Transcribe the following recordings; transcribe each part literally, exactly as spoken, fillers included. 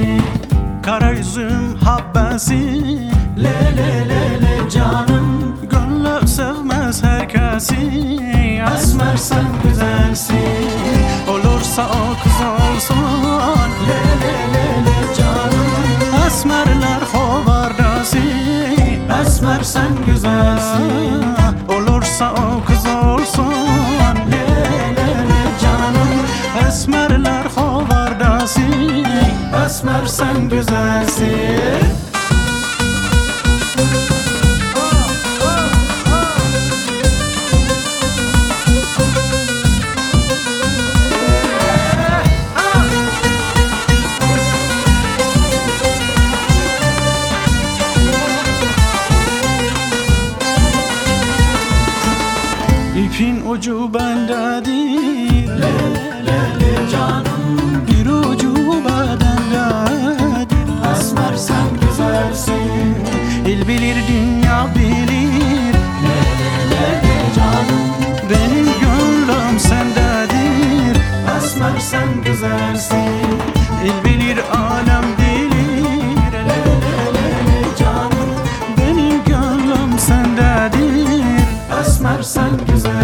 Kara üzüm habbesi, le le le le canım. Gönlü sevmez herkesi, esmer sen güzelsin. Olursa o kız olsun, le le le le canım. Esmerler hovardası, esmer sen güzelsin. Olursa o kız olsun, le le le canım. Esmerler hovardası, esmer sen güzelsin. İpin ucu bendedir, le le le canım. Bir ucu bedendedir, esmer sen güzelsin. İl bilir dünya bilir, le le le le canım. Benim gönlüm sendedir, esmer sen güzelsin. İl bilir alem bilir, le le le le canım. Benim gönlüm sendedir, esmer sen güzelsin.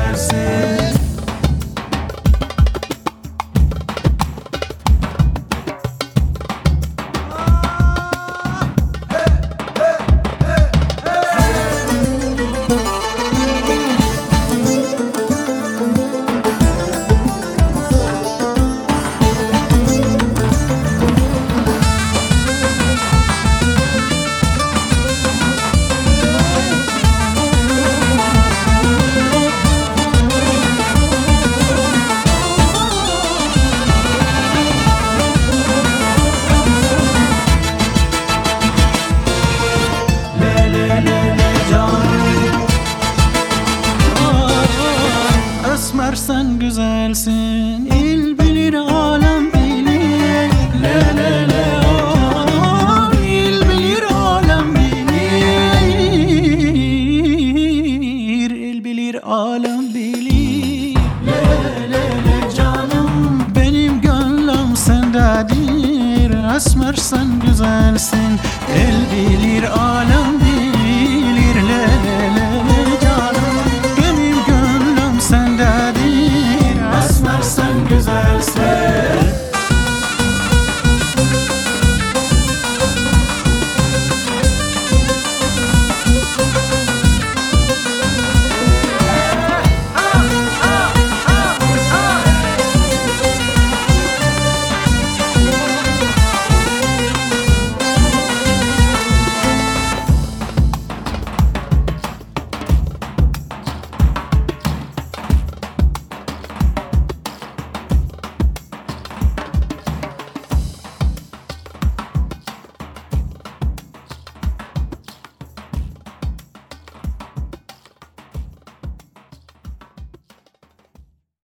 Esmer sen güzelsin, il bilir alem bilir, le le le oh, il bilir alem bilir, il bilir alem bilir, le le le canım. Benim gönlüm sendedir, esmer sen güzelsin, el bilir alem bilir, le le